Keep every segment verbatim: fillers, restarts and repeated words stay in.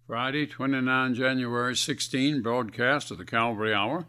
Friday, twenty-ninth January sixteen, broadcast of the Calvary Hour.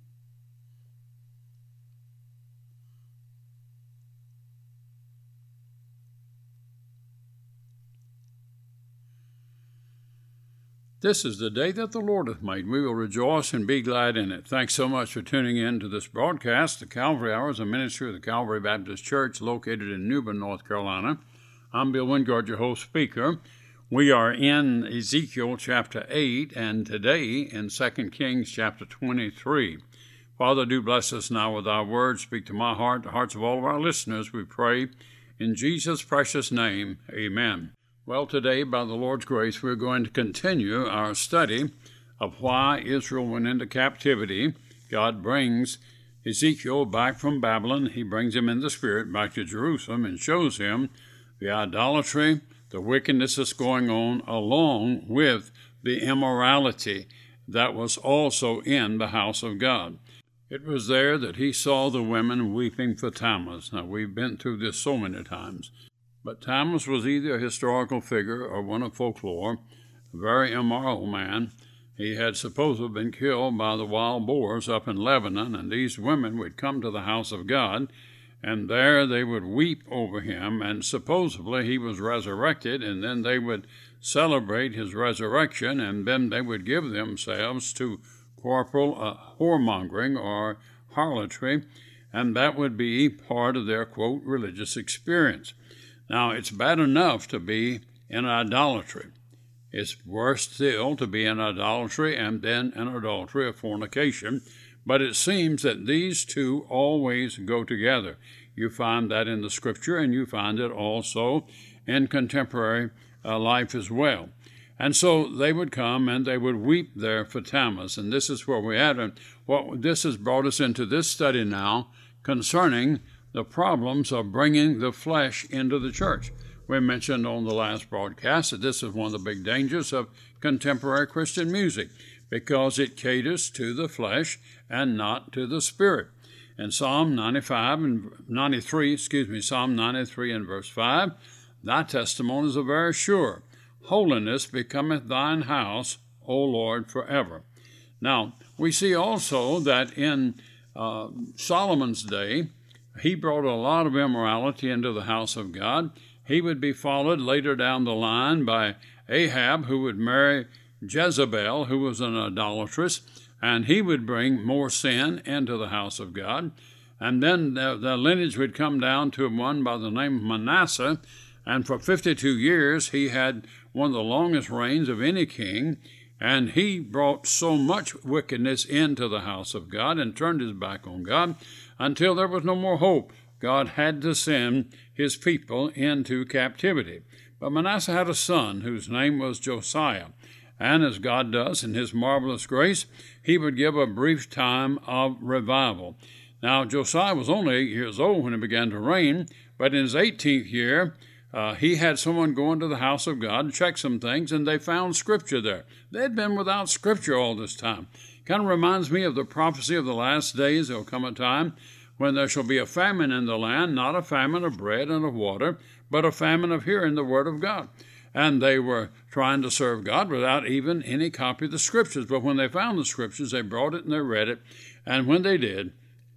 This is the day that the Lord hath made. We will rejoice and be glad in it. Thanks so much for tuning in to this broadcast. The Calvary Hour is a ministry of the Calvary Baptist Church located in Newbern, North Carolina. I'm Bill Wingard, your host speaker. We are in Ezekiel chapter eight, and today in Second Kings chapter twenty-three. Father, do bless us now with our words. Speak to my heart, the hearts of all of our listeners, we pray. In Jesus' precious name, amen. Well, today, by the Lord's grace, we're going to continue our study of why Israel went into captivity. God brings Ezekiel back from Babylon. He brings him in the spirit back to Jerusalem and shows him the idolatry, the wickedness that's going on, along with the immorality that was also in the house of God. It was there that he saw the women weeping for Tammuz. Now, we've been through this so many times. But Tammuz was either a historical figure or one of folklore, a very immoral man. He had supposedly been killed by the wild boars up in Lebanon, and these women would come to the house of God, and there they would weep over him, and supposedly he was resurrected, and then they would celebrate his resurrection, and then they would give themselves to corporal uh, whoremongering or harlotry, and that would be part of their, quote, religious experience. Now, it's bad enough to be in idolatry. It's worse still to be in idolatry and then in adultery or fornication. But it seems that these two always go together. You find that in the Scripture, and you find it also in contemporary uh, life as well. And so they would come and they would weep there for Tammuz. And this is where we had it. What this has brought us into this study now concerning the problems of bringing the flesh into the church. We mentioned on the last broadcast that this is one of the big dangers of contemporary Christian music, because it caters to the flesh and not to the spirit. In Psalm ninety-five and ninety-three, excuse me, Psalm ninety-three and verse five, thy testimonies are very sure. Holiness becometh thine house, O Lord, forever. Now, we see also that in uh, Solomon's day, he brought a lot of immorality into the house of God. He would be followed later down the line by Ahab, who would marry Jezebel, who was an idolatress, and he would bring more sin into the house of God. And then the, the lineage would come down to one by the name of Manasseh, and for fifty-two years he had one of the longest reigns of any king, and he brought so much wickedness into the house of God and turned his back on God until there was no more hope. God had to send his people into captivity. But Manasseh had a son whose name was Josiah. And as God does in his marvelous grace, he would give a brief time of revival. Now, Josiah was only eight years old when he began to reign, but in his eighteenth year, uh, he had someone go into the house of God and check some things, and they found Scripture there. They had been without Scripture all this time. Kind of reminds me of the prophecy of the last days. There will come a time when there shall be a famine in the land, not a famine of bread and of water, but a famine of hearing the word of God. And they were trying to serve God without even any copy of the Scriptures. But when they found the Scriptures, they brought it and they read it. And when they did,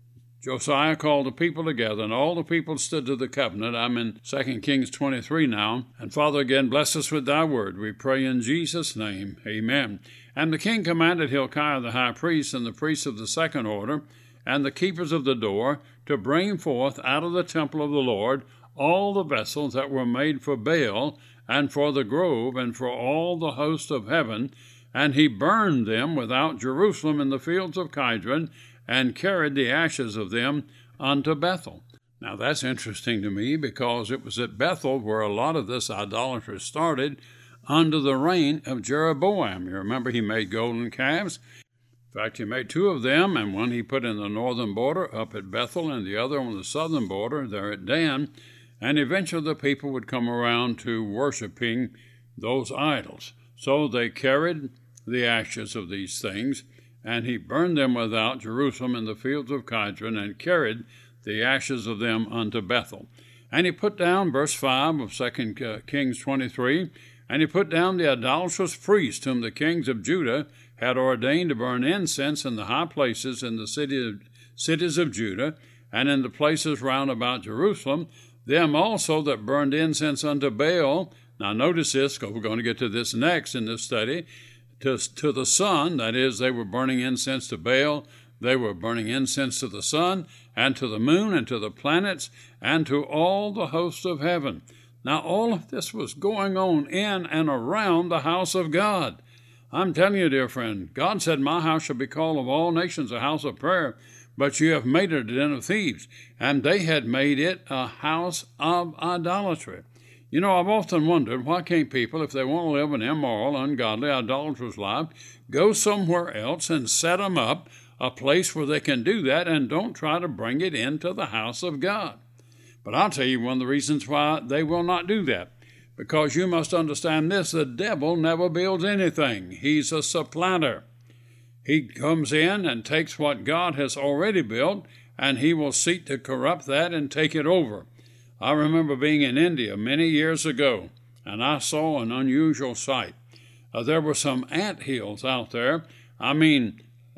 Josiah called the people together, and all the people stood to the covenant. I'm in Second Kings twenty-three now. And Father, again, bless us with thy word. We pray in Jesus' name. Amen. And the king commanded Hilkiah the high priest and the priests of the second order and the keepers of the door to bring forth out of the temple of the Lord all the vessels that were made for Baal and for the grove and for all the host of heaven. And he burned them without Jerusalem in the fields of Kidron, and carried the ashes of them unto Bethel. Now that's interesting to me, because it was at Bethel where a lot of this idolatry started under the reign of Jeroboam. You remember he made golden calves. In fact, he made two of them, and one he put in the northern border up at Bethel, and the other on the southern border there at Dan. And eventually the people would come around to worshiping those idols. So they carried the ashes of these things, and he burned them without Jerusalem in the fields of Kidron, and carried the ashes of them unto Bethel. And he put down, verse five of Second Kings twenty-three, And he put down the idolatrous priests whom the kings of Judah had ordained to burn incense in the high places in the city, cities of Judah, and in the places round about Jerusalem, them also that burned incense unto Baal. Now notice this, because we're going to get to this next in this study, to, to the sun, that is, they were burning incense to Baal, they were burning incense to the sun, and to the moon, and to the planets, and to all the hosts of heaven. Now all of this was going on in and around the house of God. I'm telling you, dear friend, God said, my house shall be called of all nations a house of prayer, but you have made it a den of thieves. And they had made it a house of idolatry. You know, I've often wondered, why can't people, if they want to live an immoral, ungodly, idolatrous life, go somewhere else and set them up a place where they can do that and don't try to bring it into the house of God? But I'll tell you one of the reasons why they will not do that. Because you must understand this, the devil never builds anything. He's a supplanter. He comes in and takes what God has already built, and he will seek to corrupt that and take it over. I remember being in India many years ago, and I saw an unusual sight. Uh, there were some ant hills out there. I mean,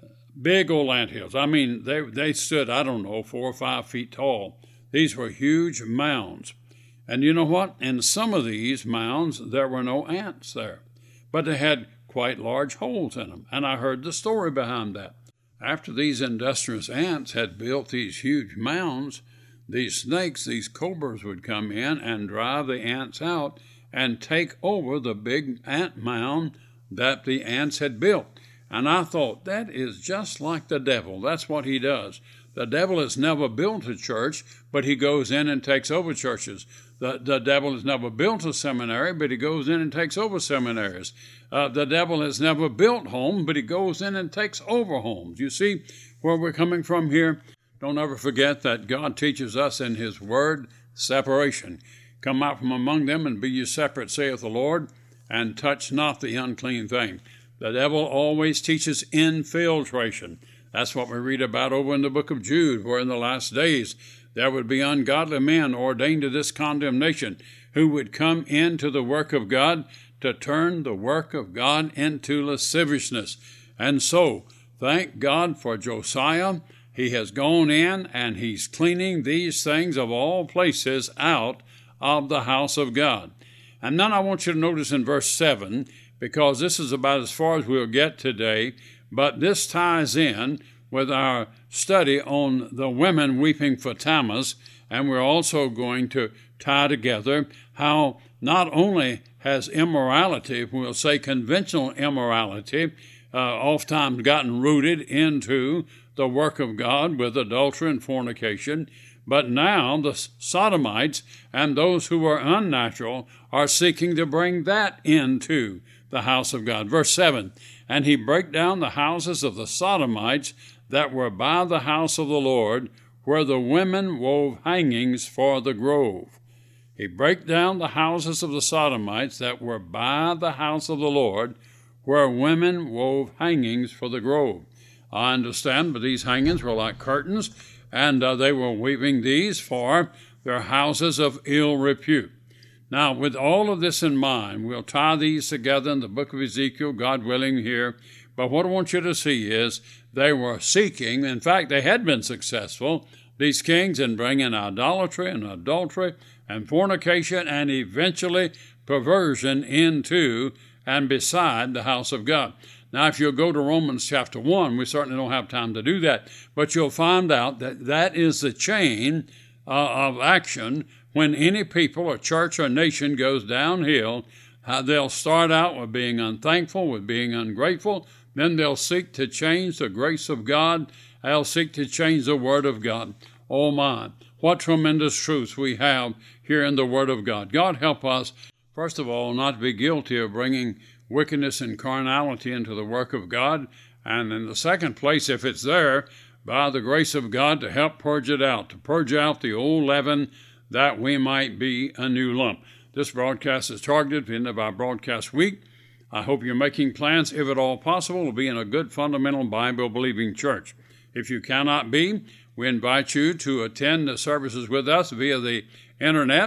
big old ant hills. I mean, they, they stood, I don't know, four or five feet tall. These were huge mounds. And you know what? In some of these mounds, there were no ants there, but they had quite large holes in them. And I heard the story behind that. After these industrious ants had built these huge mounds, these snakes, these cobras would come in and drive the ants out and take over the big ant mound that the ants had built. And I thought, that is just like the devil. That's what he does. The devil has never built a church, but he goes in and takes over churches. The, the devil has never built a seminary, but he goes in and takes over seminaries. Uh, the devil has never built homes, but he goes in and takes over homes. You see where we're coming from here? Don't ever forget that God teaches us in his word separation. Come out from among them and be ye separate, saith the Lord, and touch not the unclean thing. The devil always teaches infiltration. That's what we read about over in the book of Jude, where in the last days there would be ungodly men ordained to this condemnation, who would come into the work of God to turn the work of God into lasciviousness. And so, thank God for Josiah. He has gone in and he's cleaning these things of all places out of the house of God. And then I want you to notice in verse seven, because this is about as far as we'll get today, but this ties in with our study on the women weeping for Tammuz, and we're also going to tie together how not only has immorality, we'll say conventional immorality, uh, oftentimes gotten rooted into the work of God with adultery and fornication, but now the sodomites and those who are unnatural are seeking to bring that into the house of God. Verse seven, and he brake down the houses of the sodomites that were by the house of the Lord, where the women wove hangings for the grove. He brake down the houses of the sodomites that were by the house of the Lord, where women wove hangings for the grove. I understand, but these hangings were like curtains, and uh, they were weaving these for their houses of ill repute. Now, with all of this in mind, we'll tie these together in the book of Ezekiel, God willing, here. But what I want you to see is they were seeking, in fact, they had been successful, these kings, in bringing idolatry and adultery and fornication and eventually perversion into and beside the house of God. Now, if you'll go to Romans chapter one, we certainly don't have time to do that, but you'll find out that that is the chain uh, of action. When any people or church or nation goes downhill, uh, they'll start out with being unthankful, with being ungrateful. Then they'll seek to change the grace of God. They'll seek to change the Word of God. Oh my, what tremendous truths we have here in the Word of God. God help us, first of all, not to be guilty of bringing wickedness and carnality into the work of God. And in the second place, if it's there, by the grace of God, to help purge it out, to purge out the old leaven, that we might be a new lump. This broadcast is targeted at the end of our broadcast week. I hope you're making plans, if at all possible, to be in a good fundamental Bible-believing church. If you cannot be, we invite you to attend the services with us via the internet,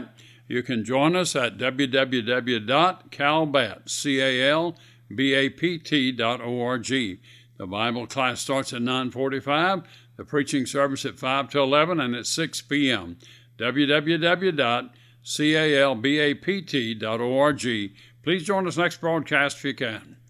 You can join us at w w w dot calbat, C A L B A P T dot org. The Bible class starts at nine forty-five, the preaching service at five to eleven, and at six p.m. w w w dot calbat dot org. Please join us next broadcast if you can.